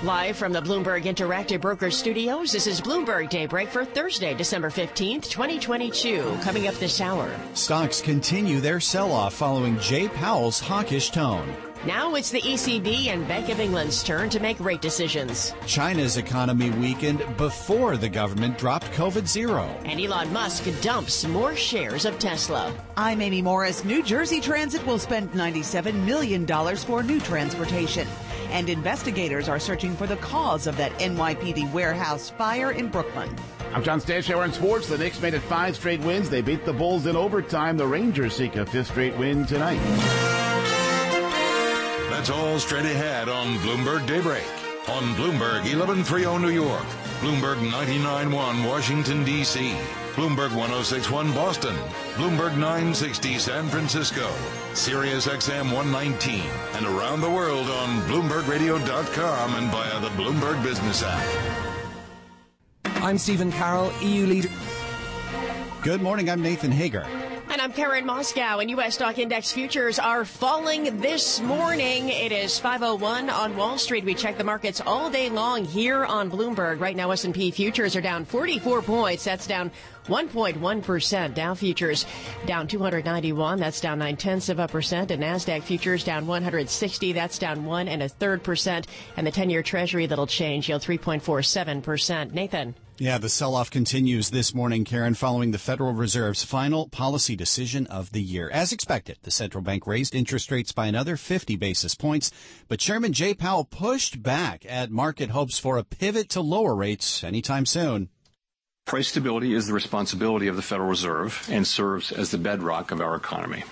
Live from the Bloomberg Interactive Brokers Studios, this is Bloomberg Daybreak for Thursday, December 15th, 2022. Coming up this hour. Stocks continue their sell-off following Jay Powell's hawkish tone. Now it's the ECB and Bank of England's turn to make rate decisions. China's economy weakened before the government dropped COVID zero. And Elon Musk dumps more shares of Tesla. I'm Amy Morris. New Jersey Transit will spend $97 million for new transportation. And investigators are searching for the cause of that NYPD warehouse fire in Brooklyn. I'm John Stashower in sports. The Knicks made it 5 straight wins. They beat the Bulls in overtime. The Rangers seek a 5th straight win tonight. That's all straight ahead on Bloomberg Daybreak. On Bloomberg 1130 New York, Bloomberg 99.1 Washington, D.C., Bloomberg 106.1 Boston, Bloomberg 960 San Francisco, Sirius XM 119, and around the world on BloombergRadio.com and via the Bloomberg Business app. I'm Stephen Carroll, EU leader. Good morning, I'm Nathan Hager. And I'm Karen Moscow, and U.S. stock index futures are falling this morning. It is 5:01 on Wall Street. We check the markets all day long here on Bloomberg. Right now, S&P futures are down 44 points. That's down 1.1%. Dow futures down 291. That's down 0.9%. And NASDAQ futures down 160. That's down 1.33%. And the 10-year Treasury, that'll change, yield 3.47%. Nathan. Yeah, the sell-off continues this morning, Karen, following the Federal Reserve's final policy decision of the year. As expected, the central bank raised interest rates by another 50 basis points, but Chairman Jay Powell pushed back at market hopes for a pivot to lower rates anytime soon. Price stability is the responsibility of the Federal Reserve and serves as the bedrock of our economy.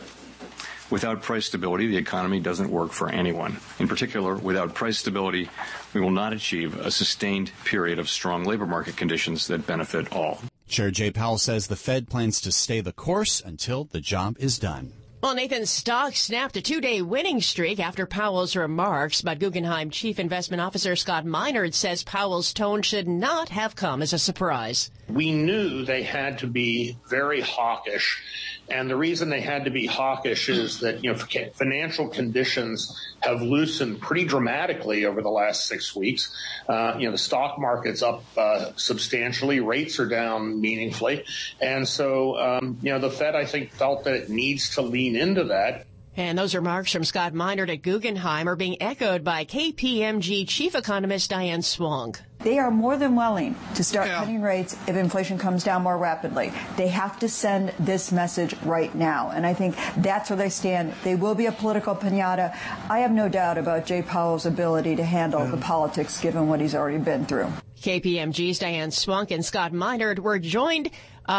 Without price stability, the economy doesn't work for anyone. In particular, without price stability, we will not achieve a sustained period of strong labor market conditions that benefit all. Chair Jay Powell says the Fed plans to stay the course until the job is done. Well, Nathan, stocks snapped a 2-day winning streak after Powell's remarks, but Guggenheim Chief Investment Officer Scott Minerd says Powell's tone should not have come as a surprise. We knew they had to be very hawkish, and the reason they had to be hawkish is that, financial conditions have loosened pretty dramatically over the last 6 weeks. The stock market's up substantially, rates are down meaningfully, and so the Fed, I think, felt that it needs to lean into that. And those remarks from Scott Minerd at Guggenheim are being echoed by KPMG Chief Economist Diane Swong. They are more than willing to start cutting rates if inflation comes down more rapidly. They have to send this message right now. And I think that's where they stand. They will be a political pinata. I have no doubt about Jay Powell's ability to handle the politics given what he's already been through. KPMG's Diane Swunk and Scott Minerd were joined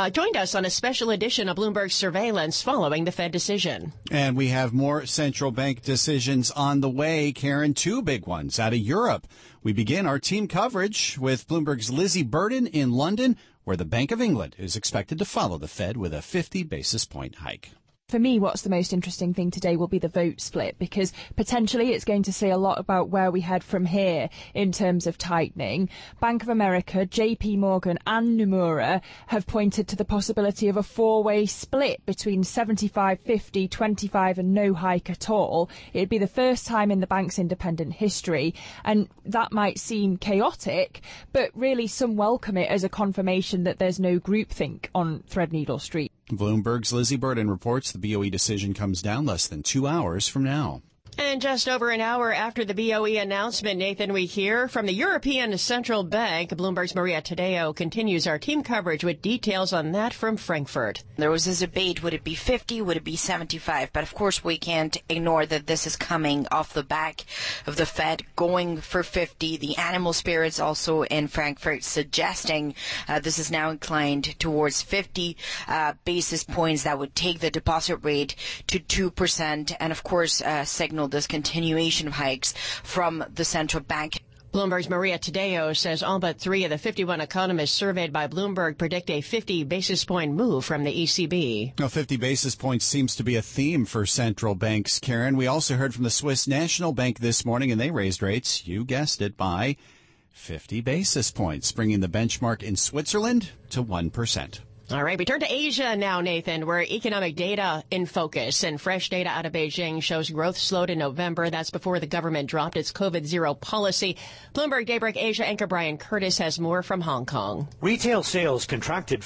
us on a special edition of Bloomberg Surveillance following the Fed decision. And we have more central bank decisions on the way, Karen, 2 big ones out of Europe. We begin our team coverage with Bloomberg's Lizzie Burden in London, where the Bank of England is expected to follow the Fed with a 50 basis point hike. For me, what's the most interesting thing today will be the vote split, because potentially it's going to say a lot about where we head from here in terms of tightening. Bank of America, JP Morgan and Nomura have pointed to the possibility of a 4-way split between 75, 50, 25 and no hike at all. It'd be the first time in the bank's independent history, and that might seem chaotic, but really some welcome it as a confirmation that there's no groupthink on Threadneedle Street. Bloomberg's Lizzie Burden reports the BOE decision comes down less than 2 hours from now. And just over an hour after the BOE announcement, Nathan, we hear from the European Central Bank. Bloomberg's Maria Tadeo continues our team coverage with details on that from Frankfurt. There was this debate, would it be 50, would it be 75? But of course we can't ignore that this is coming off the back of the Fed going for 50. The animal spirits also in Frankfurt suggesting this is now inclined towards 50 basis points. That would take the deposit rate to 2% and of course signal this continuation of hikes from the central bank. Bloomberg's Maria Tadeo says all but 3 of the 51 economists surveyed by Bloomberg predict a 50 basis point move from the ECB. Now, 50 basis points seems to be a theme for central banks, Karen. We also heard from the Swiss National Bank this morning, and they raised rates, you guessed it, by 50 basis points, bringing the benchmark in Switzerland to 1%. All right, we turn to Asia now, Nathan, where economic data in focus and fresh data out of Beijing shows growth slowed in November. That's before the government dropped its COVID-0 policy. Bloomberg Daybreak Asia anchor Brian Curtis has more from Hong Kong. Retail sales contracted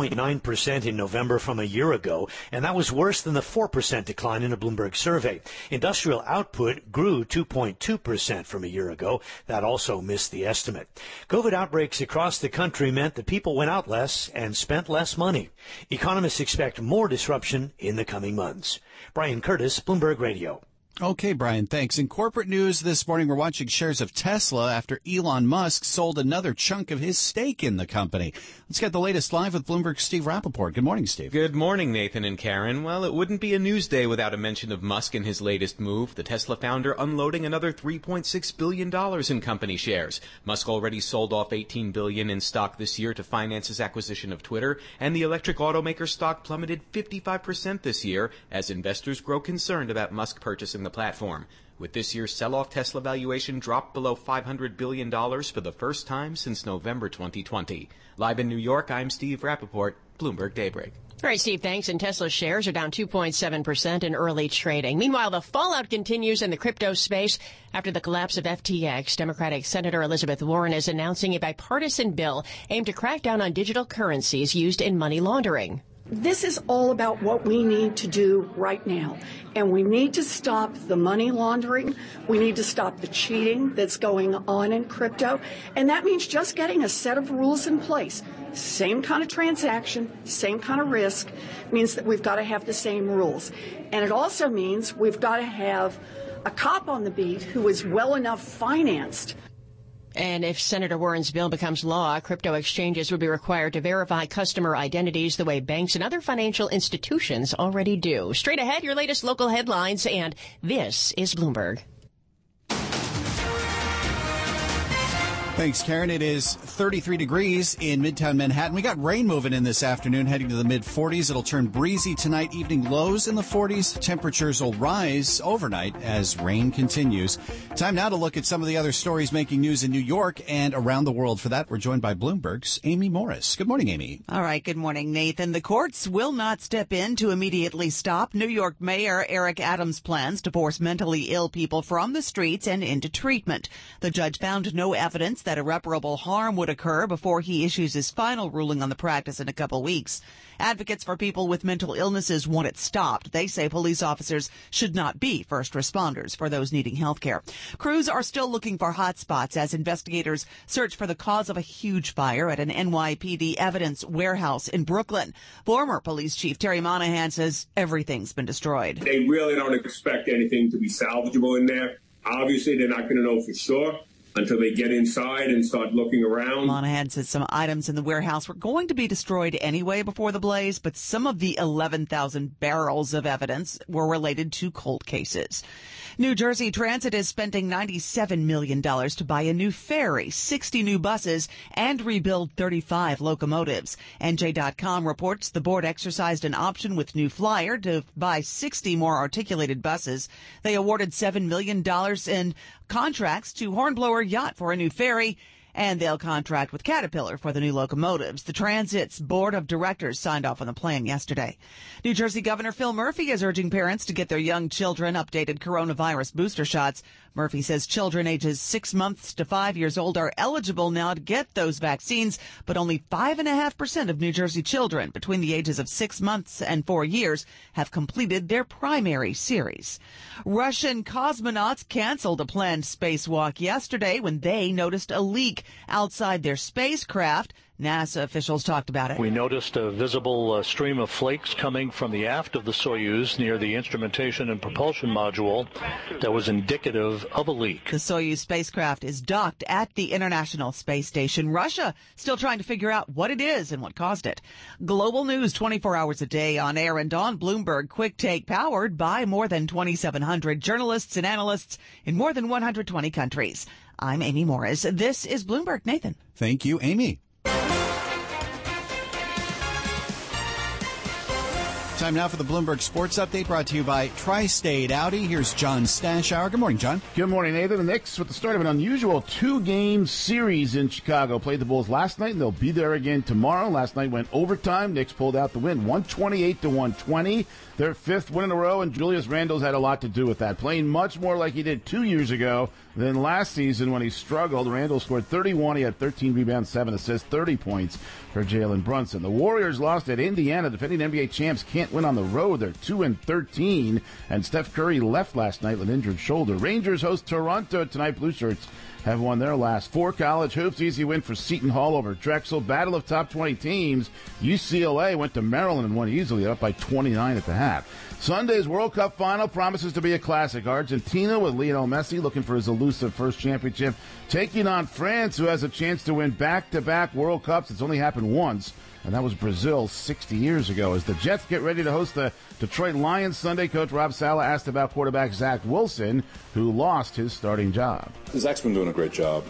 5.9% in November from a year ago, and that was worse than the 4% decline in a Bloomberg survey. Industrial output grew 2.2% from a year ago. That also missed the estimate. COVID outbreaks across the country meant that people went out less and spent less money. Economists expect more disruption in the coming months. Brian Curtis, Bloomberg Radio. Okay, Brian, thanks. In corporate news this morning, we're watching shares of Tesla after Elon Musk sold another chunk of his stake in the company. Let's get the latest live with Bloomberg's Steve Rappaport. Good morning, Steve. Good morning, Nathan and Karen. Well, it wouldn't be a news day without a mention of Musk and his latest move. The Tesla founder unloading another $3.6 billion in company shares. Musk already sold off $18 billion in stock this year to finance his acquisition of Twitter, and the electric automaker stock plummeted 55% this year as investors grow concerned about Musk purchasing the platform. With this year's sell-off, Tesla valuation dropped below $500 billion for the first time since November 2020. Live in New York, I'm Steve Rappaport, Bloomberg Daybreak. All right, Steve, thanks. And Tesla shares are down 2.7% in early trading. Meanwhile, the fallout continues in the crypto space after the collapse of FTX. Democratic Senator Elizabeth Warren is announcing a bipartisan bill aimed to crack down on digital currencies used in money laundering. This is all about what we need to do right now. And we need to stop the money laundering. We need to stop the cheating that's going on in crypto. And that means just getting a set of rules in place. Same kind of transaction, same kind of risk, means that we've got to have the same rules. And it also means we've got to have a cop on the beat who is well enough financed. And if Senator Warren's bill becomes law, crypto exchanges would be required to verify customer identities the way banks and other financial institutions already do. Straight ahead, your latest local headlines, and this is Bloomberg. Thanks, Karen. It is 33 degrees in Midtown Manhattan. We got rain moving in this afternoon, heading to the mid-40s. It'll turn breezy tonight, evening lows in the 40s. Temperatures will rise overnight as rain continues. Time now to look at some of the other stories making news in New York and around the world. For that, we're joined by Bloomberg's Amy Morris. Good morning, Amy. All right. Good morning, Nathan. The courts will not step in to immediately stop New York Mayor Eric Adams' plans to force mentally ill people from the streets and into treatment. The judge found no evidence that irreparable harm would occur before he issues his final ruling on the practice in a couple weeks. Advocates for people with mental illnesses want it stopped. They say police officers should not be first responders for those needing health care. Crews are still looking for hot spots as investigators search for the cause of a huge fire at an NYPD evidence warehouse in Brooklyn. Former police chief Terry Monahan says everything's been destroyed. They really don't expect anything to be salvageable in there. Obviously, they're not going to know for sure until they get inside and start looking around. Monahan says some items in the warehouse were going to be destroyed anyway before the blaze, but some of the 11,000 barrels of evidence were related to cold cases. New Jersey Transit is spending $97 million to buy a new ferry, 60 new buses, and rebuild 35 locomotives. NJ.com reports the board exercised an option with New Flyer to buy 60 more articulated buses. They awarded $7 million in contracts to Hornblower Yacht for a new ferry, and they'll contract with Caterpillar for the new locomotives. The Transit's board of directors signed off on the plan yesterday. New Jersey Governor Phil Murphy is urging parents to get their young children updated coronavirus booster shots. Murphy says children ages 6 months to 5 years old are eligible now to get those vaccines, but only 5.5% of New Jersey children between the ages of 6 months and 4 years have completed their primary series. Russian cosmonauts canceled a planned spacewalk yesterday when they noticed a leak outside their spacecraft. NASA officials talked about it. We noticed a visible stream of flakes coming from the aft of the Soyuz near the instrumentation and propulsion module that was indicative of a leak. The Soyuz spacecraft is docked at the International Space Station. Russia still trying to figure out what it is and what caused it. Global news 24 hours a day on air and on Bloomberg Quick Take, powered by more than 2,700 journalists and analysts in more than 120 countries. I'm Amy Morris. This is Bloomberg. Nathan. Thank you, Amy. Time now for the Bloomberg Sports Update, brought to you by Tri-State Audi. Here's John Stashower. Good morning, John. Good morning, Nathan. The Knicks, with the start of an unusual two-game series in Chicago, played the Bulls last night, and they'll be there again tomorrow. Last night went overtime. Knicks pulled out the win, 128-120. Their fifth win in a row, and Julius Randle's had a lot to do with that, playing much more like he did 2 years ago than last season when he struggled. Randle scored 31. He had 13 rebounds, 7 assists, 30 points for Jalen Brunson. The Warriors lost at Indiana. Defending NBA champs can't win on the road. They're 2-13, and Steph Curry left last night with an injured shoulder. Rangers host Toronto tonight. Blue Shirts have won their last 4. College hoops, easy win for Seton Hall over Drexel. Battle of top 20 teams. UCLA went to Maryland and won easily, up by 29 at the half. Sunday's World Cup final promises to be a classic. Argentina, with Lionel Messi looking for his elusive first championship, taking on France, who has a chance to win back-to-back World Cups. It's only happened once, and that was Brazil 60 years ago. As the Jets get ready to host the Detroit Lions Sunday, Coach Rob Saleh asked about quarterback Zach Wilson, who lost his starting job. Zach's been doing a great job.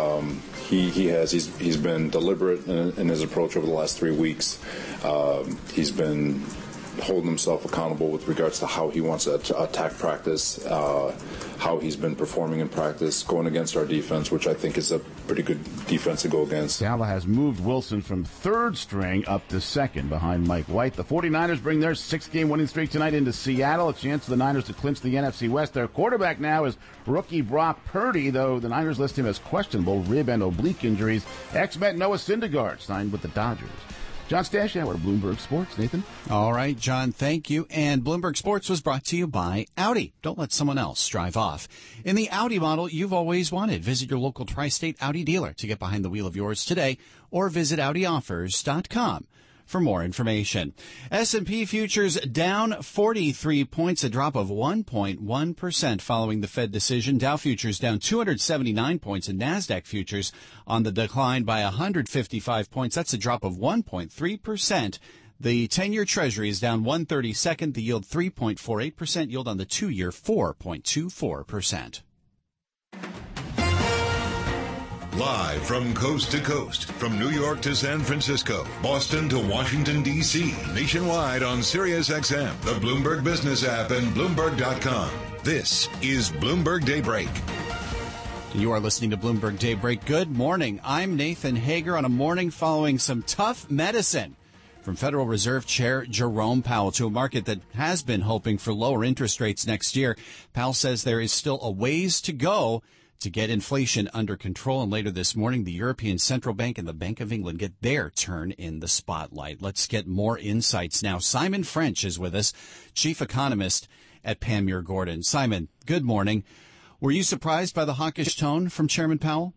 He's been deliberate in his approach over the last 3 weeks. He's been holding himself accountable with regards to how he wants to attack practice, how he's been performing in practice, going against our defense, which I think is a pretty good defense to go against. Saleh has moved Wilson from third string up to second behind Mike White. The 49ers bring their 6-game winning streak tonight into Seattle, a chance for the Niners to clinch the NFC West. Their quarterback now is rookie Brock Purdy, though the Niners list him as questionable rib and oblique injuries. Ex-Met Noah Syndergaard signed with the Dodgers. John Stashower, Bloomberg Sports. Nathan? All right, John, thank you. And Bloomberg Sports was brought to you by Audi. Don't let someone else drive off in the Audi model you've always wanted. Visit your local Tri-State Audi dealer to get behind the wheel of yours today, or visit AudiOffers.com for more information. S&P futures down 43 points, a drop of 1.1% following the Fed decision. Dow futures down 279 points, and NASDAQ futures on the decline by 155 points. That's a drop of 1.3%. The 10-year Treasury is down 1/32. The yield 3.48%. Yield on the 2-year 4.24%. Live from coast to coast, from New York to San Francisco, Boston to Washington, D.C., nationwide on SiriusXM, the Bloomberg Business app, and Bloomberg.com. This is Bloomberg Daybreak. You are listening to Bloomberg Daybreak. Good morning. I'm Nathan Hager on a morning following some tough medicine from Federal Reserve Chair Jerome Powell to a market that has been hoping for lower interest rates next year. Powell says there is still a ways to go to get inflation under control. And later this morning, the European Central Bank and the Bank of England get their turn in the spotlight. Let's get more insights now. Simon French is with us, chief economist at Panmure Gordon. Simon, good morning. Were you surprised by the hawkish tone from Chairman Powell?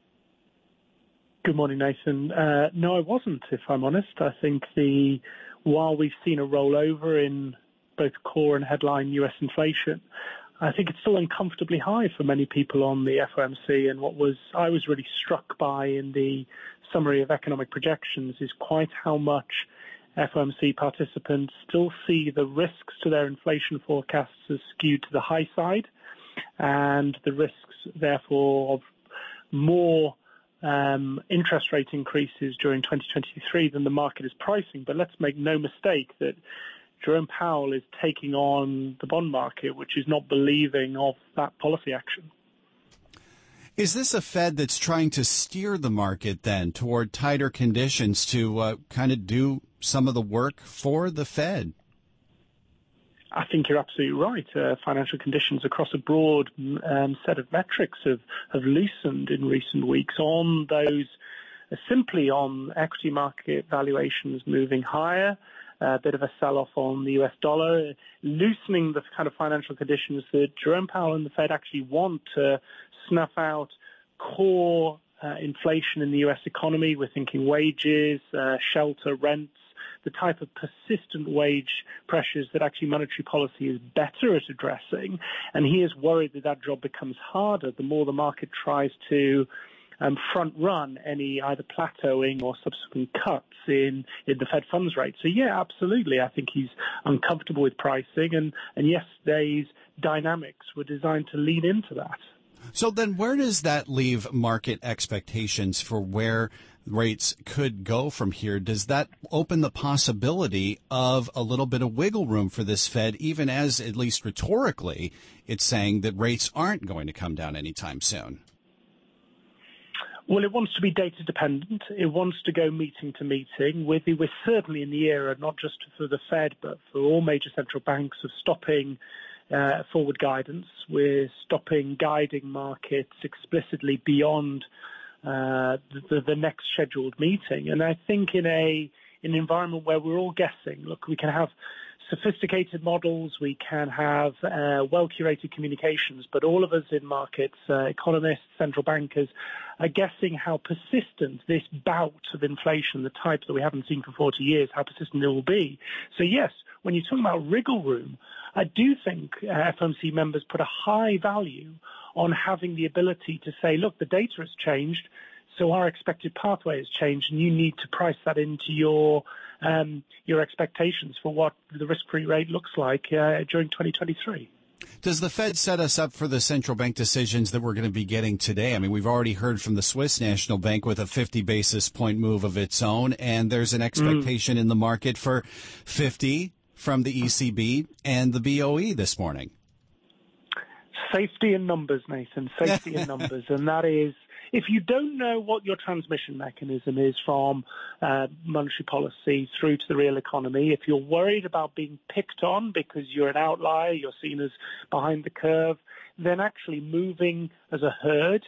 Good morning, Nathan. No, I wasn't, if I'm honest. I think while we've seen a rollover in both core and headline U.S. inflation, I think it's still uncomfortably high for many people on the FOMC. And I was really struck by in the summary of economic projections is quite how much FOMC participants still see the risks to their inflation forecasts as skewed to the high side, and the risks, therefore, of more interest rate increases during 2023 than the market is pricing. But let's make no mistake that Jerome Powell is taking on the bond market, which is not believing of that policy action. Is this a Fed that's trying to steer the market then toward tighter conditions to kind of do some of the work for the Fed? I think you're absolutely right. Financial conditions across a broad set of metrics have loosened in recent weeks on those, simply on equity market valuations moving higher, a bit of a sell-off on the US dollar, loosening the kind of financial conditions that Jerome Powell and the Fed actually want to snuff out core inflation in the US economy. We're thinking wages, shelter, rents, the type of persistent wage pressures that actually monetary policy is better at addressing. And he is worried that that job becomes harder the more the market tries to front run any either plateauing or subsequent cuts in the Fed funds rate. So, yeah, absolutely. I think he's uncomfortable with pricing. And yesterday's dynamics were designed to lean into that. So then where does that leave market expectations for where rates could go from here. Does that open the possibility of a little bit of wiggle room for this Fed, even as, at least rhetorically, it's saying that rates aren't going to come down anytime soon? Well, it wants to be data dependent. It wants to go meeting to meeting. We're certainly in the era, not just for the Fed, but for all major central banks, of stopping forward guidance. We're stopping guiding markets explicitly beyond the next scheduled meeting. And I think in an environment where we're all guessing, look, we can have sophisticated models, we can have well-curated communications, but all of us in markets, economists, central bankers, are guessing how persistent this bout of inflation, the type that we haven't seen for 40 years, how persistent it will be. So yes, when you're talking about wriggle room, I do think FOMC members put a high value on having the ability to say, look, the data has changed, so our expected pathway has changed, and you need to price that into your expectations for what the risk-free rate looks like during 2023. Does the Fed set us up for the central bank decisions that we're going to be getting today? I mean, we've already heard from the Swiss National Bank with a 50 basis point move of its own, and there's an expectation in the market for 50 from the ECB and the BOE this morning. Safety in numbers, Nathan, safety in numbers. And that is, if you don't know what your transmission mechanism is from monetary policy through to the real economy, if you're worried about being picked on because you're an outlier, you're seen as behind the curve, then actually moving as a herd,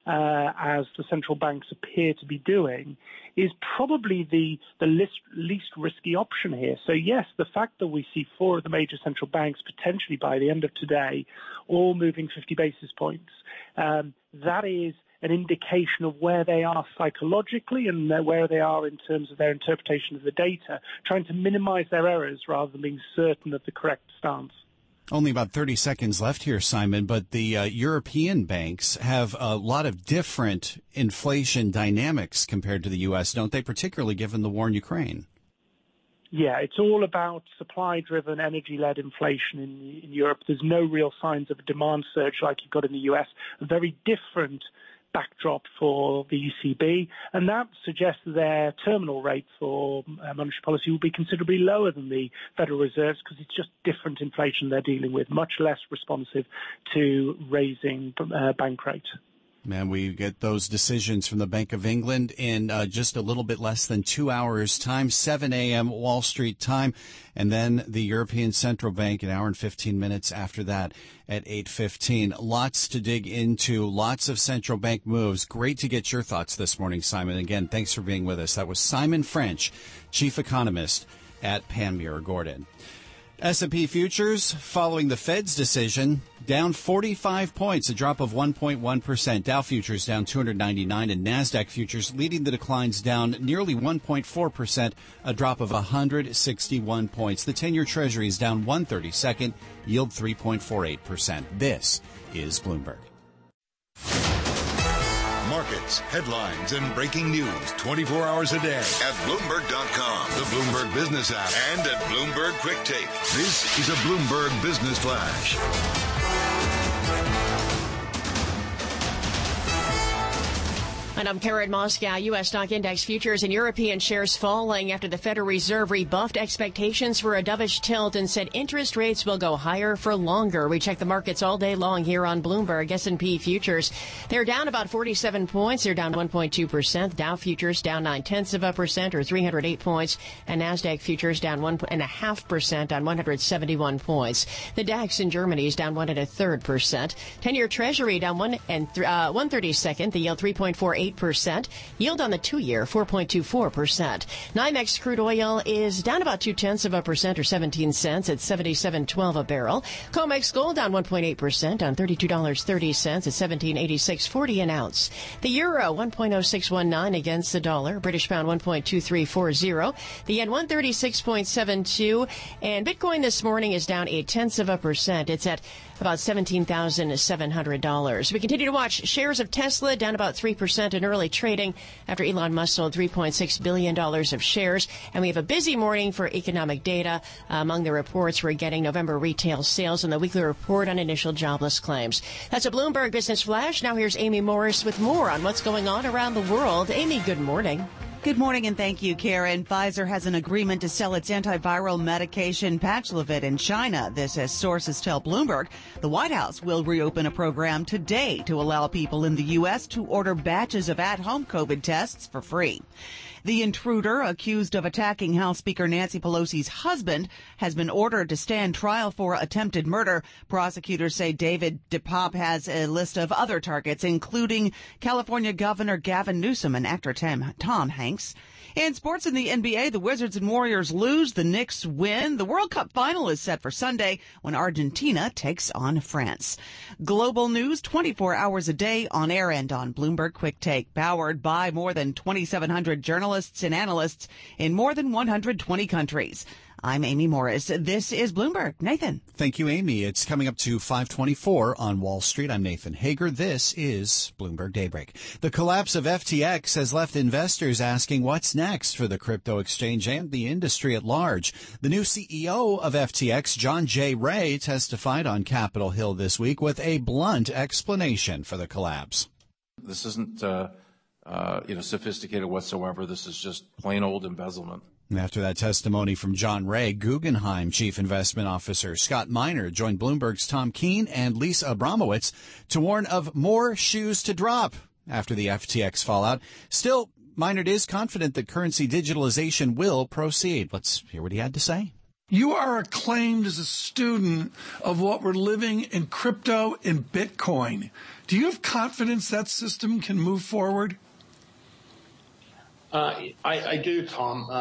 as the central banks appear to be doing, is probably the least risky option here. So yes, the fact that we see 4 of the major central banks potentially by the end of today all moving 50 basis points, that is an indication of where they are psychologically and where they are in terms of their interpretation of the data, trying to minimize their errors rather than being certain of the correct stance. Only about 30 seconds left here, Simon, but the European banks have a lot of different inflation dynamics compared to the U.S., don't they, particularly given the war in Ukraine? Yeah, it's all about supply-driven, energy-led inflation in Europe. There's no real signs of a demand surge like you've got in the U.S., a very different backdrop for the ECB, and that suggests their terminal rate for monetary policy will be considerably lower than the Federal Reserve's because it's just different inflation they're dealing with, much less responsive to raising bank rate. Man, we get those decisions from the Bank of England in just a little bit less than 2 hours' time, 7 a.m. Wall Street time, and then the European Central Bank an hour and 15 minutes after that at 8:15. Lots to dig into, lots of central bank moves. Great to get your thoughts this morning, Simon. Again, thanks for being with us. That was Simon French, Chief Economist at Panmure Gordon. S&P futures, following the Fed's decision, down 45 points, a drop of 1.1%. Dow futures down 299, and NASDAQ futures leading the declines down nearly 1.4%, a drop of 161 points. The 10-year Treasury is down 1/32, yield 3.48%. This is Bloomberg. Markets, headlines, and breaking news 24 hours a day at Bloomberg.com, the Bloomberg Business app, and at Bloomberg Quick Take. This is a Bloomberg Business Flash. And I'm Karen Moscow. U.S. stock index futures and European shares falling after the Federal Reserve rebuffed expectations for a dovish tilt and said interest rates will go higher for longer. We check the markets all day long here on Bloomberg. S&P futures, they're down about 47 points. They're down 1.2%. Dow futures down 0.9% or 308 points. And NASDAQ futures down 1.5% on 171 points. The DAX in Germany is down 1 1/3%. 10-year Treasury down 1 1/32. The yield 3.48%. Yield on the 2-year, 4.24%. NYMEX crude oil is down about 0.2% or 17 cents at $77.12 a barrel. COMEX gold down 1.8% on $32.30 at $17.8640 an ounce. The euro 1.0619 against the dollar. British pound 1.2340. The yen 136.72. And Bitcoin this morning is down 0.8%. It's at about $17,700. We continue to watch shares of Tesla down about 3% in early trading after Elon Musk sold $3.6 billion of shares. And we have a busy morning for economic data. Among the reports, we're getting November retail sales and the weekly report on initial jobless claims. That's a Bloomberg Business Flash. Now here's Amy Morris with more on what's going on around the world. Amy, good morning. Good morning, and thank you, Karen. Pfizer has an agreement to sell its antiviral medication Paxlovid in China. This, as sources tell Bloomberg. The White House will reopen a program today to allow people in the U.S. to order batches of at-home COVID tests for free. The intruder, accused of attacking House Speaker Nancy Pelosi's husband, has been ordered to stand trial for attempted murder. Prosecutors say David DePape has a list of other targets, including California Governor Gavin Newsom and actor Tom Hanks. In sports in the NBA, the Wizards and Warriors lose, the Knicks win. The World Cup final is set for Sunday when Argentina takes on France. Global news 24 hours a day on air and on Bloomberg Quick Take, powered by more than 2,700 journalists and analysts in more than 120 countries. I'm Amy Morris. This is Bloomberg. Nathan. Thank you, Amy. It's coming up to 5:24 on Wall Street. I'm Nathan Hager. This is Bloomberg Daybreak. The collapse of FTX has left investors asking what's next for the crypto exchange and the industry at large. The new CEO of FTX, John J. Ray, testified on Capitol Hill this week with a blunt explanation for the collapse. This isn't sophisticated whatsoever. This is just plain old embezzlement. After that testimony from John Ray, Guggenheim Chief Investment Officer Scott Minerd joined Bloomberg's Tom Keene and Lisa Abramowitz to warn of more shoes to drop after the FTX fallout. Still, Minerd is confident that currency digitalization will proceed. Let's hear what he had to say. You are acclaimed as a student of what we're living in crypto and Bitcoin. Do you have confidence that system can move forward? I do, Tom.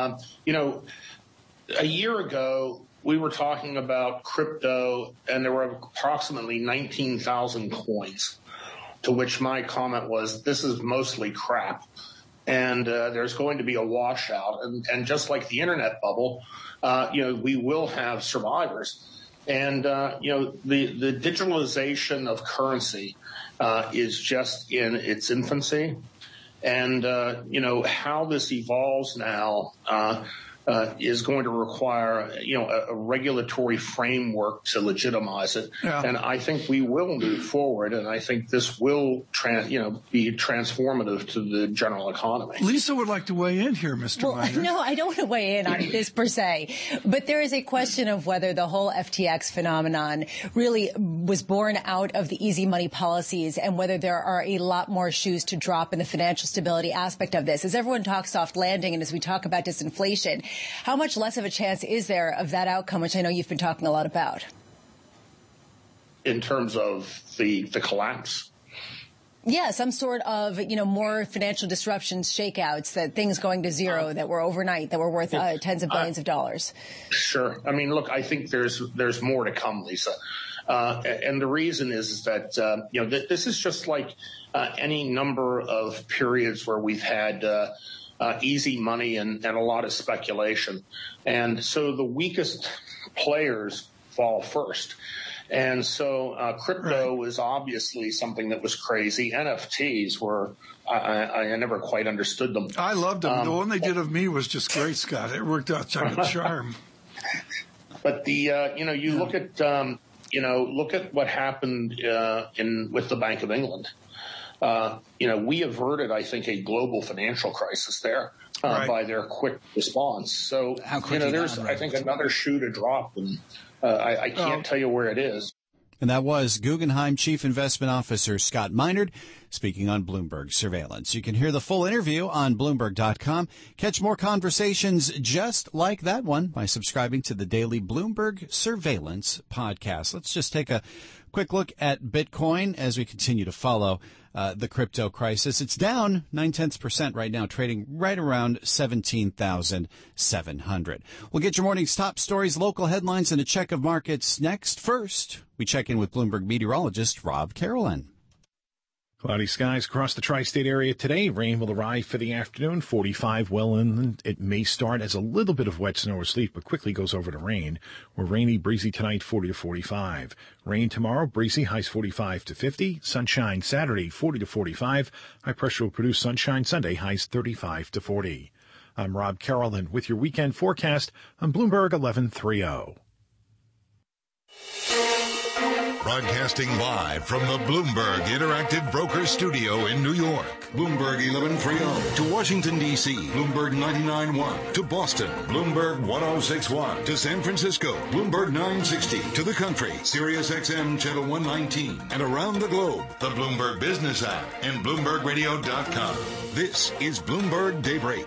A year ago, we were talking about crypto, and there were approximately 19,000 coins, to which my comment was, this is mostly crap, and there's going to be a washout. And just like the internet bubble, we will have survivors. And, the digitalization of currency is just in its infancy. And, how this evolves now is going to require, a regulatory framework to legitimize it. Yeah. And I think we will move forward, and I think this will, be transformative to the general economy. Lisa would like to weigh in here, Mr. Minerd. No, I don't want to weigh in on this per se, but there is a question of whether the whole FTX phenomenon really was born out of the easy money policies and whether there are a lot more shoes to drop in the financial stability aspect of this. As everyone talks soft landing and as we talk about disinflation, how much less of a chance is there of that outcome, which I know you've been talking a lot about? In terms of the collapse? Yeah, some sort of, more financial disruptions, shakeouts, that things going to zero that were overnight, that were worth tens of billions of dollars. Sure. I mean, look, I think there's more to come, Lisa. And the reason is that, this is just like any number of periods where we've had easy money and a lot of speculation. And so the weakest players fall first. And so crypto was obviously something that was crazy. NFTs were, I never quite understood them. I loved them. The one they did of me was just great, Scott. It worked out like a charm. But you look at what happened with the Bank of England. We averted, I think, a global financial crisis there by their quick response. So, there's, I think, another shoe to drop, and I can't tell you where it is. And that was Guggenheim Chief Investment Officer Scott Minerd speaking on Bloomberg Surveillance. You can hear the full interview on Bloomberg.com. Catch more conversations just like that one by subscribing to the daily Bloomberg Surveillance podcast. Let's just take a quick look at Bitcoin as we continue to follow the crypto crisis. It's down 0.9% right now, trading right around 17,700. We'll get your morning's top stories, local headlines, and a check of markets next. First, we check in with Bloomberg meteorologist Rob Carolan. Cloudy skies across the tri-state area today. Rain will arrive for the afternoon, 45 well inland. It may start as a little bit of wet snow or sleet, but quickly goes over to rain. We're rainy, breezy tonight, 40 to 45. Rain tomorrow, breezy, highs 45 to 50. Sunshine Saturday, 40 to 45. High pressure will produce sunshine Sunday, highs 35 to 40. I'm Rob Carrollton with your weekend forecast on Bloomberg 1130. Broadcasting live from the Bloomberg Interactive Brokers Studio in New York. Bloomberg 1130 to Washington, D.C. Bloomberg 99.1 to Boston. Bloomberg 106.1 to San Francisco. Bloomberg 960 to the country. Sirius XM Channel 119. And around the globe, the Bloomberg Business app and BloombergRadio.com. This is Bloomberg Daybreak.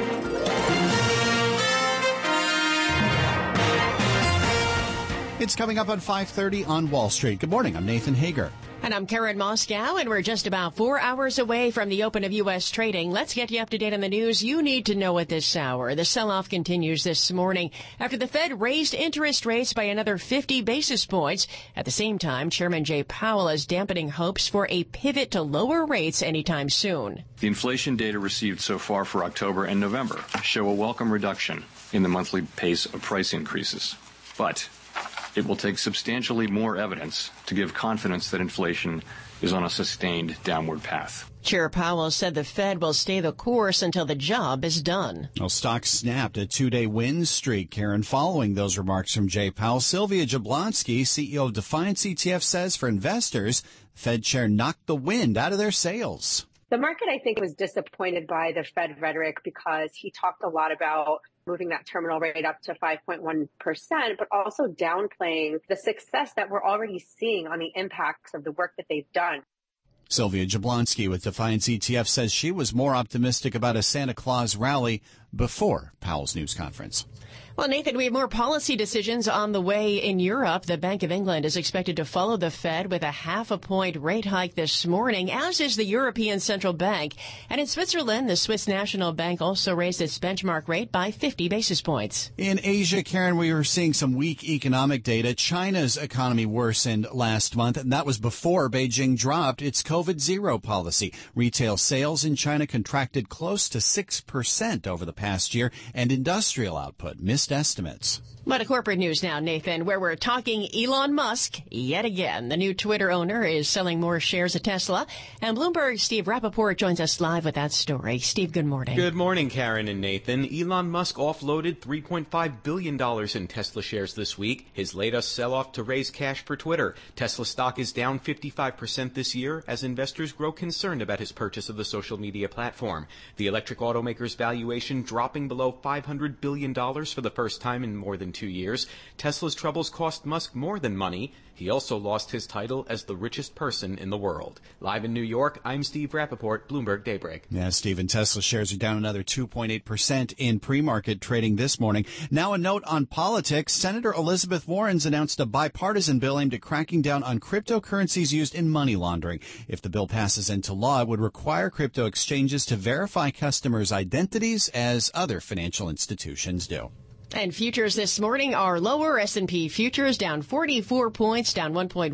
It's coming up on 5:30 on Wall Street. Good morning. I'm Nathan Hager. And I'm Karen Moscow, and we're just about 4 hours away from the open of U.S. trading. Let's get you up to date on the news you need to know at this hour. The sell-off continues this morning after the Fed raised interest rates by another 50 basis points. At the same time, Chairman Jay Powell is dampening hopes for a pivot to lower rates anytime soon. The inflation data received so far for October and November show a welcome reduction in the monthly pace of price increases. But it will take substantially more evidence to give confidence that inflation is on a sustained downward path. Chair Powell said the Fed will stay the course until the job is done. Well, stocks snapped a two-day win streak, Karen, following those remarks from Jay Powell. Sylvia Jablonski, CEO of Defiance ETF, says for investors, the Fed chair knocked the wind out of their sails. The market, I think, was disappointed by the Fed rhetoric because he talked a lot about moving that terminal rate up to 5.1%, but also downplaying the success that we're already seeing on the impacts of the work that they've done. Sylvia Jablonski with Defiance ETF says she was more optimistic about a Santa Claus rally before Powell's news conference. Well, Nathan, we have more policy decisions on the way in Europe. The Bank of England is expected to follow the Fed with a 0.5 point rate hike this morning, as is the European Central Bank. And in Switzerland, the Swiss National Bank also raised its benchmark rate by 50 basis points. In Asia, Karen, we were seeing some weak economic data. China's economy worsened last month, and that was before Beijing dropped its COVID-0 policy. Retail sales in China contracted close to 6% over the past year, and industrial output missed estimates. But to corporate news now, Nathan, where we're talking Elon Musk yet again. The new Twitter owner is selling more shares of Tesla. And Bloomberg's Steve Rappaport joins us live with that story. Steve, good morning. Good morning, Karen and Nathan. Elon Musk offloaded $3.5 billion in Tesla shares this week, his latest sell-off to raise cash for Twitter. Tesla stock is down 55% this year as investors grow concerned about his purchase of the social media platform. The electric automaker's valuation dropping below $500 billion for the first time in more than 2 years. Tesla's troubles cost Musk more than money. He also lost his title as the richest person in the world. Live in New York, I'm Steve Rappaport, Bloomberg Daybreak. Yeah, Steve, and Tesla shares are down another 2.8% in pre-market trading this morning. Now a note on politics. Senator Elizabeth Warren's announced a bipartisan bill aimed at cracking down on cryptocurrencies used in money laundering. If the bill passes into law, it would require crypto exchanges to verify customers' identities as other financial institutions do. And futures this morning are lower. S&P futures down 44 points, down 1.1%.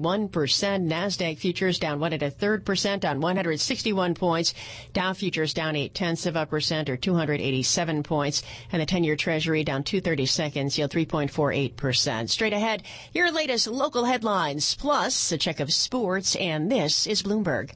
NASDAQ futures down 1.33% on 161 points. Dow futures down 0.8% or 287 points. And the 10-year Treasury down 2/32, yield 3.48%. Straight ahead, your latest local headlines, plus a check of sports. And this is Bloomberg.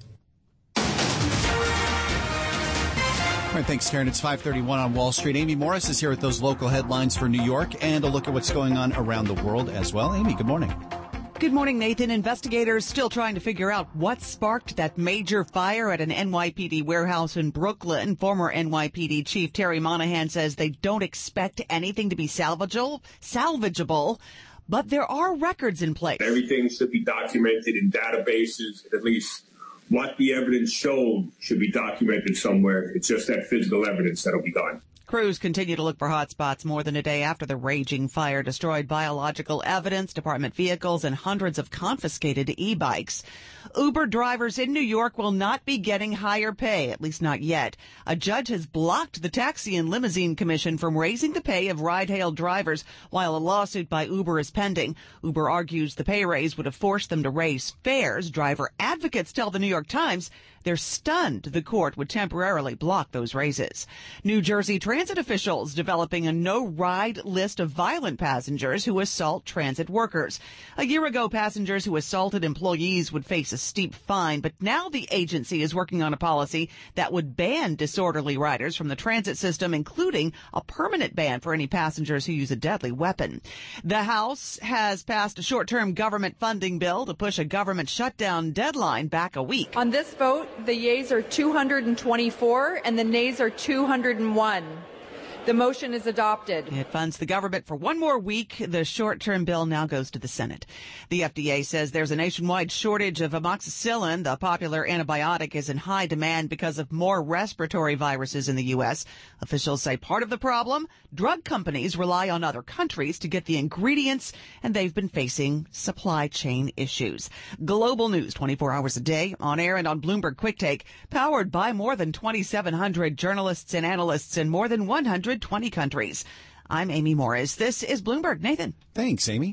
All right, thanks, Karen. It's 5:31 on Wall Street. Amy Morris is here with those local headlines for New York and a look at what's going on around the world as well. Amy, good morning. Good morning, Nathan. Investigators still trying to figure out what sparked that major fire at an NYPD warehouse in Brooklyn. Former NYPD Chief Terry Monahan says they don't expect anything to be salvageable, but there are records in place. Everything should be documented in databases, at least what the evidence showed should be documented somewhere. It's just that physical evidence that'll be gone. Crews continue to look for hot spots more than a day after the raging fire destroyed biological evidence, department vehicles, and hundreds of confiscated e-bikes. Uber drivers in New York will not be getting higher pay, at least not yet. A judge has blocked the Taxi and Limousine Commission from raising the pay of ride-hail drivers while a lawsuit by Uber is pending. Uber argues the pay raise would have forced them to raise fares. Driver advocates tell the New York Times they're stunned the court would temporarily block those raises. New Jersey transit officials developing a no-ride list of violent passengers who assault transit workers. A year ago, passengers who assaulted employees would face a steep fine, but now the agency is working on a policy that would ban disorderly riders from the transit system, including a permanent ban for any passengers who use a deadly weapon. The House has passed a short-term government funding bill to push a government shutdown deadline back a week. On this vote, the yeas are 224 and the nays are 201. The motion is adopted. It funds the government for one more week. The short-term bill now goes to the Senate. The FDA says there's a nationwide shortage of amoxicillin. The popular antibiotic is in high demand because of more respiratory viruses in the U.S. Officials say part of the problem, drug companies rely on other countries to get the ingredients, and they've been facing supply chain issues. Global news 24 hours a day, on air and on Bloomberg Quick Take, powered by more than 2,700 journalists and analysts in more than 120 countries. I'm Amy Morris. This is Bloomberg. Nathan. Thanks, Amy.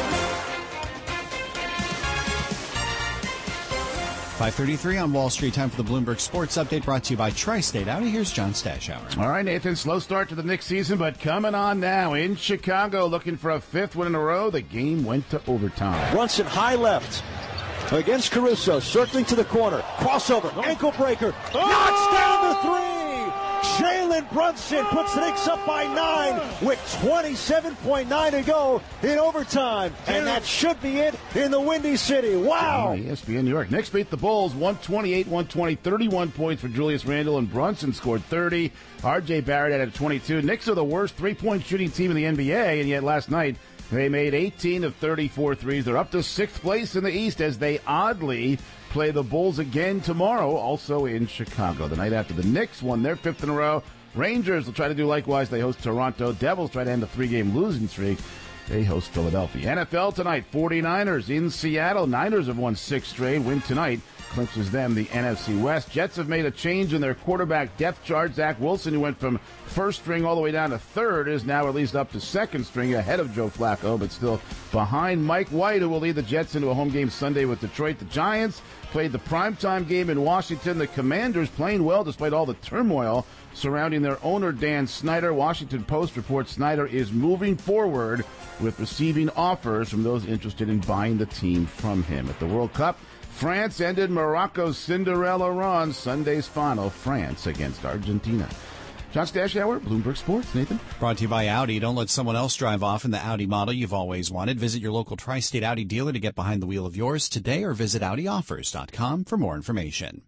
5:33 on Wall Street. Time for the Bloomberg Sports Update, brought to you by Tri-State Audi. Here's John Stashower. All right, Nathan, slow start to the Knicks season, but coming on now in Chicago, looking for a fifth win in a row. The game went to overtime. Brunson high left against Caruso, circling to the corner. Crossover, ankle breaker, knocks down the three. Jalen Brunson puts the Knicks up by 9 with 27.9 to go in overtime. And that should be it in the Windy City. Wow. ESPN New York. Knicks beat the Bulls 128-120, 31 points for Julius Randle, and Brunson scored 30. R.J. Barrett added 22. Knicks are the worst three-point shooting team in the NBA, and yet last night they made 18 of 34 threes. They're up to 6th place in the East as they oddly play the Bulls again tomorrow, also in Chicago. The night after the Knicks won their 5th in a row. Rangers will try to do likewise. They host Toronto. Devils try to end a 3-game losing streak. They host Philadelphia. NFL tonight, 49ers in Seattle. Niners have won 6 straight. Win tonight clinches them the NFC West. Jets have made a change in their quarterback depth chart. Zach Wilson, who went from first string all the way down to third, is now at least up to second string, ahead of Joe Flacco, but still behind Mike White, who will lead the Jets into a home game Sunday with Detroit. The Giants played the primetime game in Washington. The Commanders playing well despite all the turmoil surrounding their owner, Dan Snyder. Washington Post reports Snyder is moving forward with receiving offers from those interested in buying the team from him. At the World Cup, France ended Morocco's Cinderella run. Sunday's final, France against Argentina. John Stashower, Bloomberg Sports. Nathan? Brought to you by Audi. Don't let someone else drive off in the Audi model you've always wanted. Visit your local Tri-State Audi dealer to get behind the wheel of yours today, or visit AudiOffers.com for more information.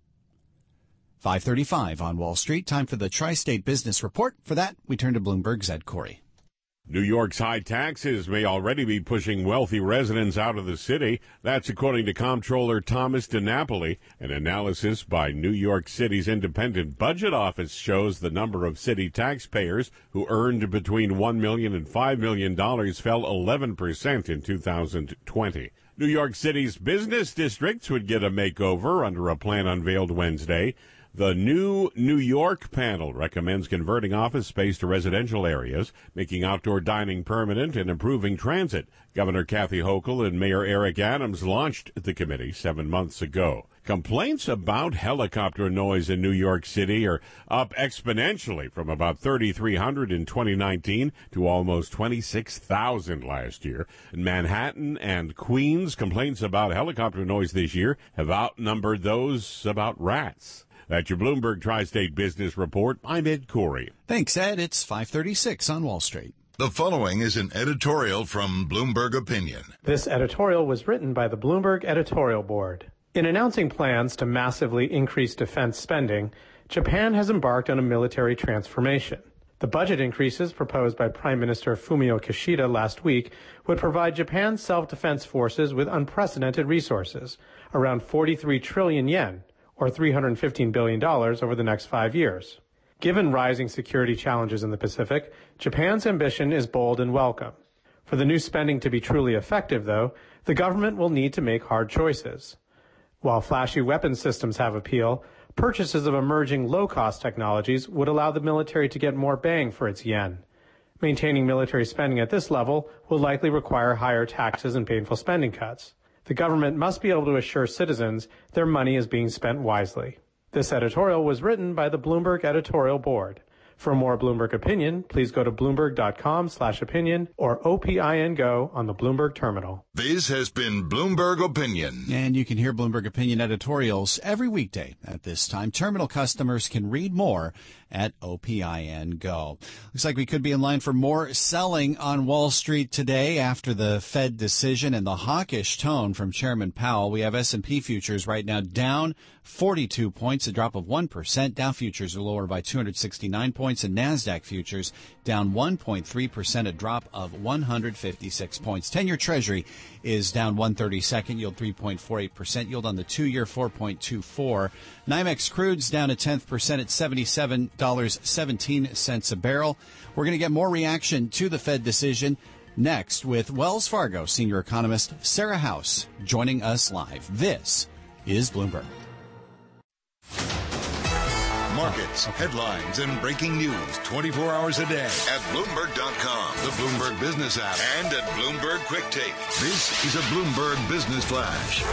5:35 on Wall Street. Time for the Tri-State Business Report. For that, we turn to Bloomberg's Ed Corey. New York's high taxes may already be pushing wealthy residents out of the city. That's according to Comptroller Thomas DiNapoli. An analysis by New York City's Independent Budget Office shows the number of city taxpayers who earned between $1 million and $5 million fell 11% in 2020. New York City's business districts would get a makeover under a plan unveiled Wednesday. The new New York panel recommends converting office space to residential areas, making outdoor dining permanent, and improving transit. Governor Kathy Hochul and Mayor Eric Adams launched the committee 7 months ago. Complaints about helicopter noise in New York City are up exponentially from about 3,300 in 2019 to almost 26,000 last year. In Manhattan and Queens, complaints about helicopter noise this year have outnumbered those about rats. That's your Bloomberg Tri-State Business Report. I'm Ed Corey. Thanks, Ed. It's 5:36 on Wall Street. The following is an editorial from Bloomberg Opinion. This editorial was written by the Bloomberg Editorial Board. In announcing plans to massively increase defense spending, Japan has embarked on a military transformation. The budget increases proposed by Prime Minister Fumio Kishida last week would provide Japan's self-defense forces with unprecedented resources, around 43 trillion yen, or $315 billion over the next 5 years. Given rising security challenges in the Pacific, Japan's ambition is bold and welcome. For the new spending to be truly effective, though, the government will need to make hard choices. While flashy weapons systems have appeal, purchases of emerging low-cost technologies would allow the military to get more bang for its yen. Maintaining military spending at this level will likely require higher taxes and painful spending cuts. The government must be able to assure citizens their money is being spent wisely. This editorial was written by the Bloomberg editorial board. For more Bloomberg opinion, please go to Bloomberg.com/opinion or OPIN Go on the Bloomberg terminal. This has been Bloomberg Opinion. And you can hear Bloomberg Opinion editorials every weekday at this time. Terminal customers can read more at OPIN Go. Looks like we could be in line for more selling on Wall Street today after the Fed decision and the hawkish tone from Chairman Powell. We have S&P futures right now down 42 points, a drop of 1%. Dow futures are lower by 269 points, and NASDAQ futures down 1.3%, a drop of 156 points. 10-year Treasury is down 1/32, yield 3.48%, yield on the 2-year 4.24. NYMEX crude's down 0.1% at $77.17 a barrel. We're going to get more reaction to the Fed decision next with Wells Fargo senior economist Sarah House joining us live. This is Bloomberg. Markets, headlines, and breaking news 24 hours a day at Bloomberg.com, the Bloomberg Business app, and at Bloomberg Quick Take. This is a Bloomberg Business Flash.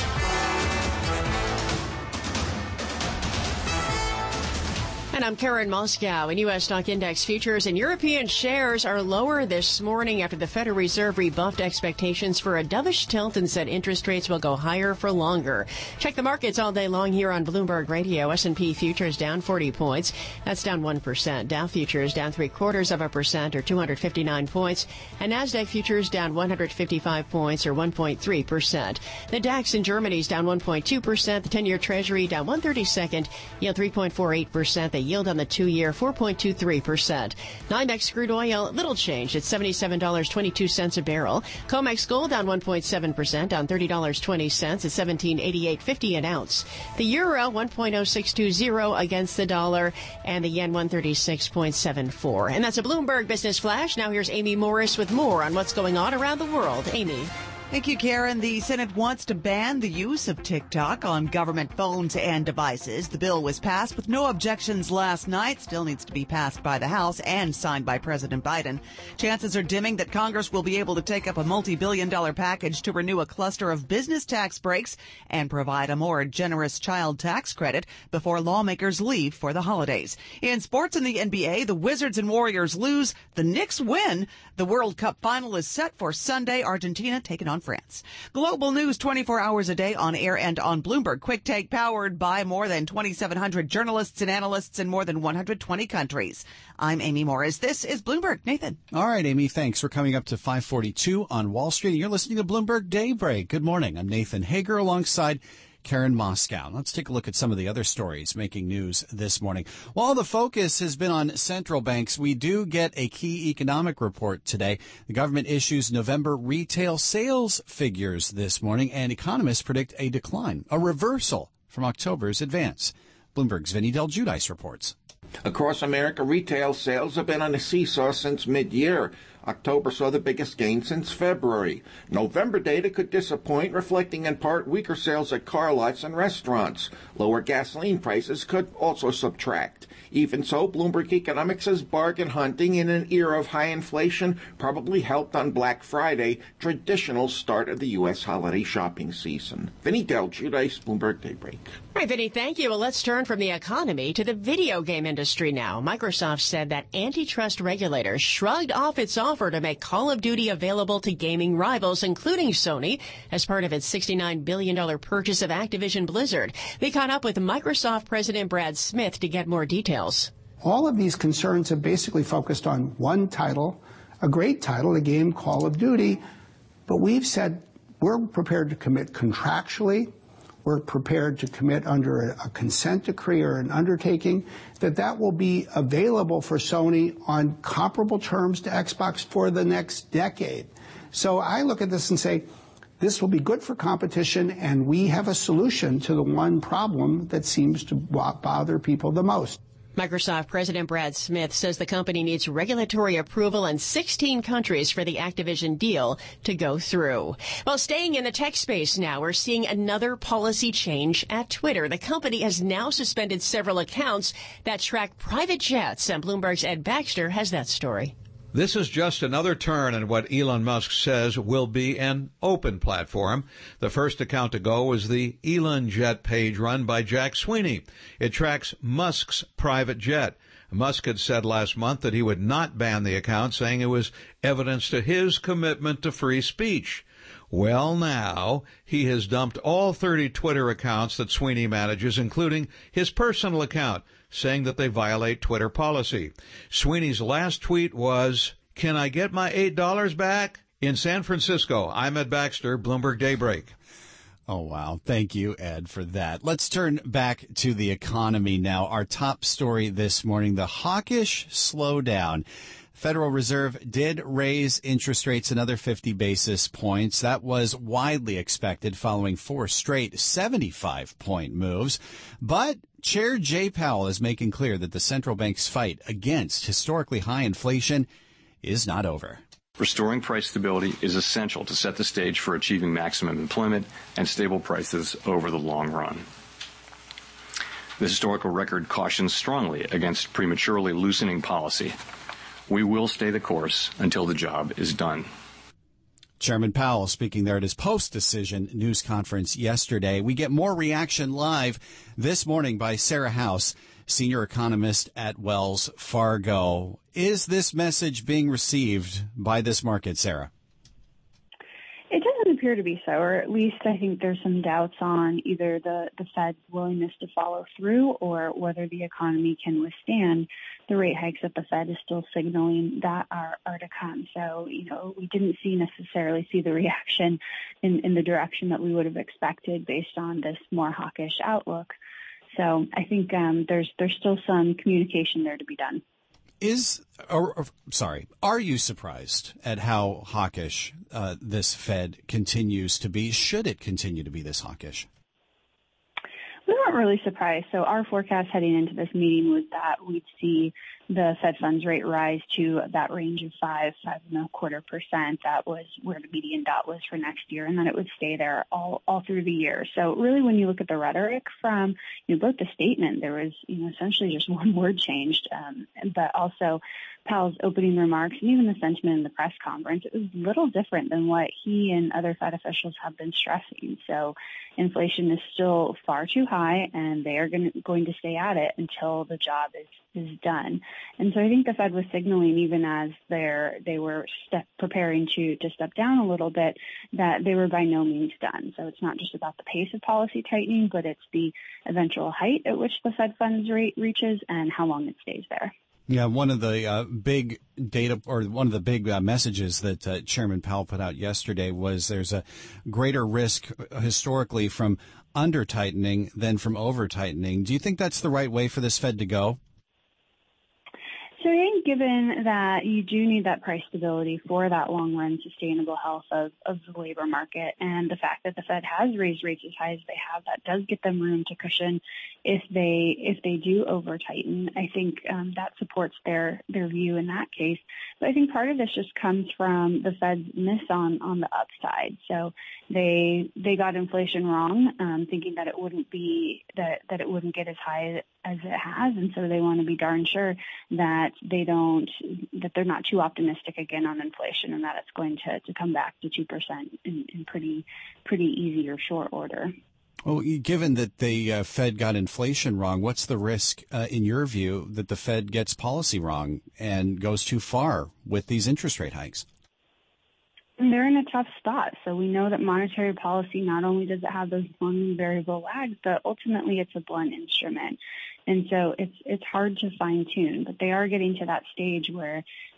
And I'm Karen Moscow. And U.S. stock index futures and European shares are lower this morning after the Federal Reserve rebuffed expectations for a dovish tilt and said interest rates will go higher for longer. Check the markets all day long here on Bloomberg Radio. S&P futures down 40 points. That's down 1%. Dow futures down 0.75% or 259 points. And NASDAQ futures down 155 points or 1.3%. The DAX in Germany is down 1.2%. The 10-year Treasury down 1/32, yield 3.48%. The yield on the 2-year 4.23%. NYMEX crude oil, little change at $77.22 a barrel. COMEX gold down 1.7%, down $30.20 at $17.8850 an ounce. The euro 1.0620 against the dollar, and the yen 136.74. And that's a Bloomberg Business Flash. Now here's Amy Morris with more on what's going on around the world. Amy. Thank you, Karen. The Senate wants to ban the use of TikTok on government phones and devices. The bill was passed with no objections last night. Still needs to be passed by the House and signed by President Biden. Chances are dimming that Congress will be able to take up a multi-billion-dollar package to renew a cluster of business tax breaks and provide a more generous child tax credit before lawmakers leave for the holidays. In sports in the NBA, the Wizards and Warriors lose. The Knicks win. The World Cup final is set for Sunday. Argentina taking on France. Global news 24 hours a day on air and on Bloomberg Quick Take, powered by more than 2,700 journalists and analysts in more than 120 countries. I'm Amy Morris. This is Bloomberg. Nathan. All right, Amy, thanks. We're coming up to 5:42 on Wall Street. You're listening to Bloomberg Daybreak. Good morning. I'm Nathan Hager alongside Karen Moscow. Let's take a look at some of the other stories making news this morning. While the focus has been on central banks, we do get a key economic report today. The government issues November retail sales figures this morning, and economists predict a decline, a reversal from October's advance. Bloomberg's Vinny Del Giudice reports. Across America, retail sales have been on a seesaw since mid-year. October saw the biggest gain since February. November data could disappoint, reflecting in part weaker sales at car lots and restaurants. Lower gasoline prices could also subtract. Even so, Bloomberg Economics says bargain hunting in an era of high inflation probably helped on Black Friday, traditional start of the U.S. holiday shopping season. Vinny Del Giudice, Bloomberg Daybreak. All right, Vinny, thank you. Well, let's turn from the economy to the video game industry now. Microsoft said that antitrust regulators shrugged off its offer to make Call of Duty available to gaming rivals, including Sony, as part of its $69 billion purchase of Activision Blizzard. We caught up with Microsoft President Brad Smith to get more details. All of these concerns have basically focused on one title, a great title, the game Call of Duty, but we've said we're prepared to commit contractually, we're prepared to commit under a consent decree or an undertaking that will be available for Sony on comparable terms to Xbox for the next decade. So I look at this and say, this will be good for competition, and we have a solution to the one problem that seems to bother people the most. Microsoft President Brad Smith says the company needs regulatory approval in 16 countries for the Activision deal to go through. Well, staying in the tech space now, we're seeing another policy change at Twitter. The company has now suspended several accounts that track private jets, and Bloomberg's Ed Baxter has that story. This is just another turn in what Elon Musk says will be an open platform. The first account to go is the Elon Jet page run by Jack Sweeney. It tracks Musk's private jet. Musk had said last month that he would not ban the account, saying it was evidence to his commitment to free speech. Well, now he has dumped all 30 Twitter accounts that Sweeney manages, including his personal account, saying that they violate Twitter policy. Sweeney's last tweet was, "Can I get my $8 back?" In San Francisco, I'm Ed Baxter, Bloomberg Daybreak. Oh, wow. Thank you, Ed, for that. Let's turn back to the economy now. Our top story this morning, the hawkish slowdown. Federal Reserve did raise interest rates another 50 basis points. That was widely expected following 4 straight 75-point moves. But Chair Jay Powell is making clear that the central bank's fight against historically high inflation is not over. Restoring price stability is essential to set the stage for achieving maximum employment and stable prices over the long run. The historical record cautions strongly against prematurely loosening policy. We will stay the course until the job is done. Chairman Powell speaking there at his post-decision news conference yesterday. We get more reaction live this morning by Sarah House, senior economist at Wells Fargo. Is this message being received by this market, Sarah? It doesn't appear to be so, or at least I think there's some doubts on either the Fed's willingness to follow through or whether the economy can withstand the rate hikes that the Fed is still signaling that are to come. So, we didn't necessarily see the reaction in the direction that we would have expected based on this more hawkish outlook. So I think there's still some communication there to be done. Are you surprised at how hawkish this Fed continues to be? Should it continue to be this hawkish? We weren't really surprised. So our forecast heading into this meeting was that we'd see the Fed funds rate rise to that range of 5.25%. That was where the median dot was for next year, and then it would stay there all through the year. So really, when you look at the rhetoric from both the statement, there was essentially just one word changed, but also Powell's opening remarks and even the sentiment in the press conference, it was little different than what he and other Fed officials have been stressing. So inflation is still far too high, and they are going to stay at it until the job is done. And so I think the Fed was signaling, even as they were preparing to step down a little bit, that they were by no means done. So it's not just about the pace of policy tightening, but it's the eventual height at which the Fed funds rate reaches and how long it stays there. Yeah, one of the big messages that Chairman Powell put out yesterday was there's a greater risk historically from under-tightening than from over-tightening. Do you think that's the right way for this Fed to go? So I think given that you do need that price stability for that long-run sustainable health of the labor market, and the fact that the Fed has raised rates as high as they have, that does get them room to cushion if they do over-tighten. I think that supports their view in that case. But I think part of this just comes from the Fed's miss on the upside. So they got inflation wrong, thinking that it wouldn't get as high as it has, and so they want to be darn sure that they're not too optimistic again on inflation, and that it's going to come back to 2% in pretty easy or short order. Well, given that the Fed got inflation wrong, what's the risk, in your view, that the Fed gets policy wrong and goes too far with these interest rate hikes? They're in a tough spot. So we know that monetary policy, not only does it have those long variable lags, but ultimately it's a blunt instrument. And so it's hard to fine tune, but they are getting to that stage where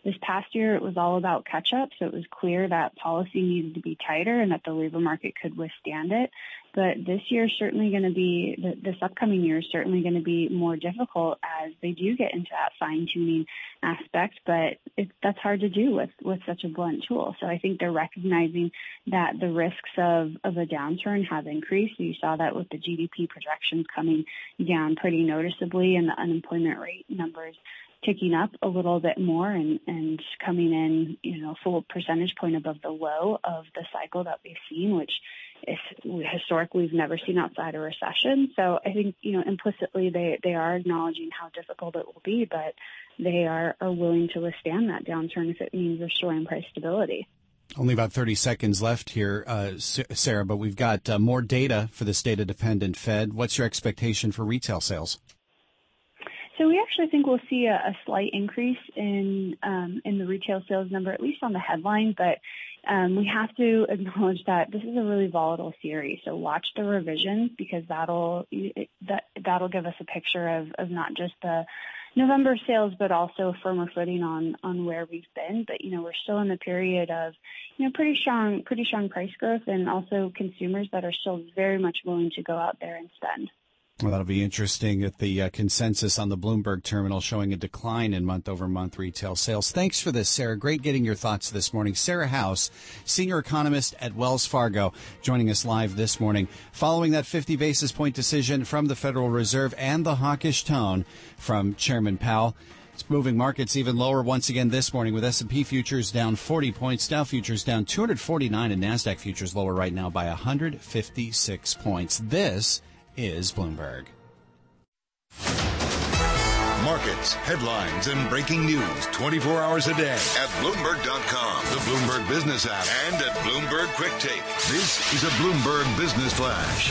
This past year, it was all about catch-up, so it was clear that policy needed to be tighter and that the labor market could withstand it. But this year is certainly going to be, this upcoming year is certainly going to be more difficult as they do get into that fine-tuning aspect, but that's hard to do with such a blunt tool. So I think they're recognizing that the risks of a downturn have increased. You saw that with the GDP projections coming down pretty noticeably and the unemployment rate numbers ticking up a little bit more and coming in, full percentage point above the low of the cycle that we've seen, which is historically we've never seen outside a recession. So I think, implicitly they are acknowledging how difficult it will be, but they are willing to withstand that downturn if it means restoring price stability. Only about 30 seconds left here, Sarah, but we've got more data for this data-dependent Fed. What's your expectation for retail sales? So we actually think we'll see a slight increase in the retail sales number, at least on the headline, but we have to acknowledge that this is a really volatile series. So watch the revisions because that'll give us a picture of not just the November sales, but also firmer footing on where we've been. But, we're still in the period of, pretty strong price growth and also consumers that are still very much willing to go out there and spend. Well, that'll be interesting at the consensus on the Bloomberg terminal showing a decline in month-over-month retail sales. Thanks for this, Sarah. Great getting your thoughts this morning. Sarah House, senior economist at Wells Fargo, joining us live this morning. Following that 50 basis point decision from the Federal Reserve and the hawkish tone from Chairman Powell, it's moving markets even lower once again this morning with S&P futures down 40 points, Dow futures down 249, and NASDAQ futures lower right now by 156 points. This is Bloomberg. Markets, headlines, and breaking news 24 hours a day at Bloomberg.com, the Bloomberg Business app, and at Bloomberg Quick Take. This is a Bloomberg Business Flash.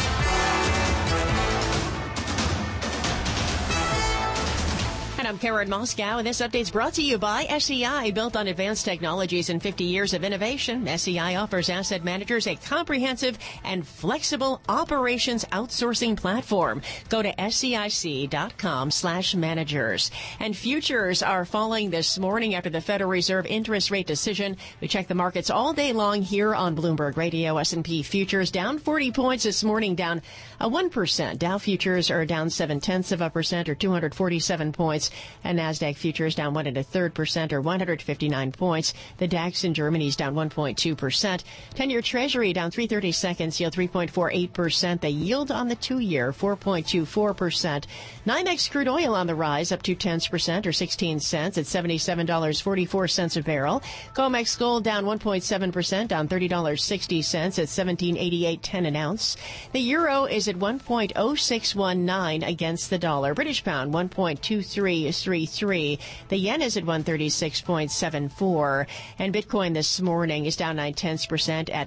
And I'm Karen Moscow, and this update's brought to you by SEI. Built on advanced technologies and 50 years of innovation, SEI offers asset managers a comprehensive and flexible operations outsourcing platform. Go to SEIC.com/managers. And futures are falling this morning after the Federal Reserve interest rate decision. We check the markets all day long here on Bloomberg Radio. S&P futures down 40 points this morning, down 1%. Dow futures are down 0.7% or 247 points. And NASDAQ futures down 1 1/3% or 159 points. The DAX in Germany is down 1.2%. 10-year Treasury down 3/32, yield 3.48%. The yield on the 2-year 4.24%. NYMEX crude oil on the rise, up 0.2% or 16 cents at $77.44 a barrel. COMEX gold down 1.7%, down $30.60 at $17.8810 an ounce. The euro is at 1.0619 against the dollar. British pound 1.2333. The yen is at 136.74. And Bitcoin this morning is down 0.9% at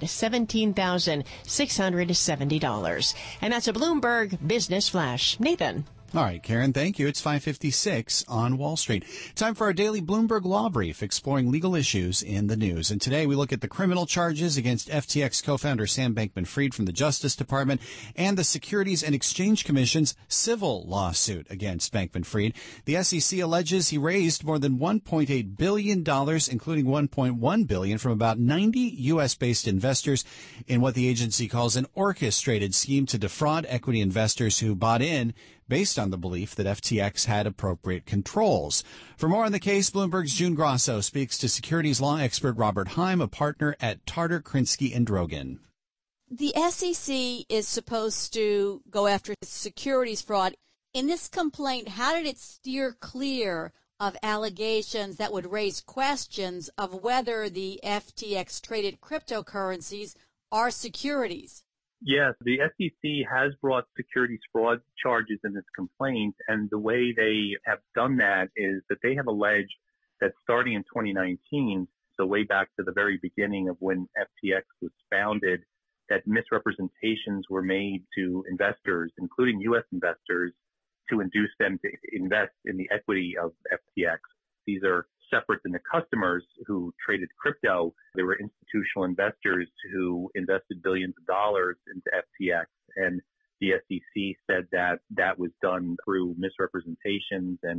$17,670. And that's a Bloomberg Business Flash. Nathan. All right, Karen, thank you. It's 5:56 on Wall Street. Time for our daily Bloomberg Law Brief, exploring legal issues in the news. And today we look at the criminal charges against FTX co-founder Sam Bankman-Fried from the Justice Department and the Securities and Exchange Commission's civil lawsuit against Bankman-Fried. The SEC alleges he raised more than $1.8 billion, including $1.1 billion from about 90 U.S.-based investors in what the agency calls an orchestrated scheme to defraud equity investors who bought in based on the belief that FTX had appropriate controls. For more on the case, Bloomberg's June Grosso speaks to securities law expert Robert Heim, a partner at Tarter, Krinsky & Drogen. The SEC is supposed to go after securities fraud. In this complaint, how did it steer clear of allegations that would raise questions of whether the FTX traded cryptocurrencies are securities? Yes, the SEC has brought securities fraud charges in this complaint, and the way they have done that is that they have alleged that starting in 2019, so way back to the very beginning of when FTX was founded, that misrepresentations were made to investors, including U.S. investors, to induce them to invest in the equity of FTX. These are separate than the customers who traded crypto. There were institutional investors who invested billions of dollars into FTX, and the SEC said that that was done through misrepresentations and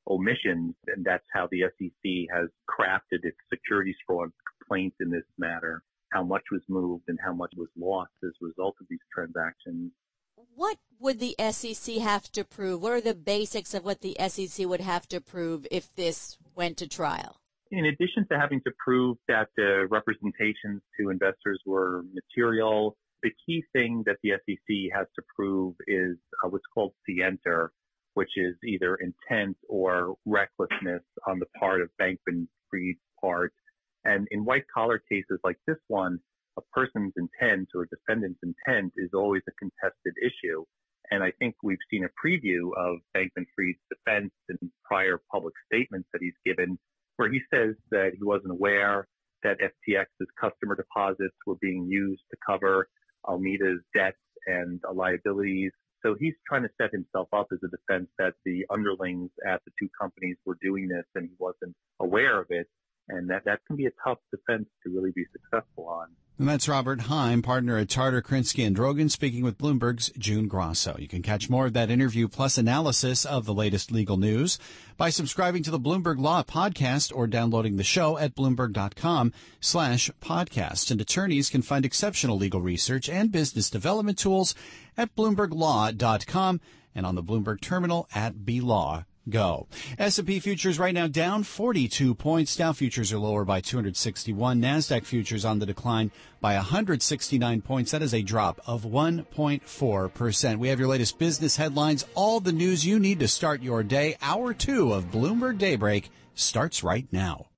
omissions, and that's how the SEC has crafted its securities fraud complaint in this matter, how much was moved and how much was lost as a result of these transactions. What would the SEC have to prove? What are the basics of what the SEC would have to prove if this went to trial? In addition to having to prove that the representations to investors were material, the key thing that the SEC has to prove is what's called scienter, which is either intent or recklessness on the part of Bankman-Fried's part. And in white-collar cases like this one, a person's intent or defendant's intent is always a contested issue. And I think we've seen a preview of Bankman-Fried's defense in prior public statements that he's given, where he says that he wasn't aware that FTX's customer deposits were being used to cover Almeida's debts and liabilities. So he's trying to set himself up as a defense that the underlings at the two companies were doing this and he wasn't aware of it. And that can be a tough defense to really be successful on. And that's Robert Heim, partner at Tarter, Krinsky & Drogan, speaking with Bloomberg's June Grosso. You can catch more of that interview plus analysis of the latest legal news by subscribing to the Bloomberg Law podcast or downloading the show at Bloomberg.com/podcast. And attorneys can find exceptional legal research and business development tools at BloombergLaw.com and on the Bloomberg terminal at BLaw. Go. S&P futures right now down 42 points. Dow futures are lower by 261. NASDAQ futures on the decline by 169 points. That is a drop of 1.4%. We have your latest business headlines, all the news you need to start your day. Hour 2 of Bloomberg Daybreak starts right now.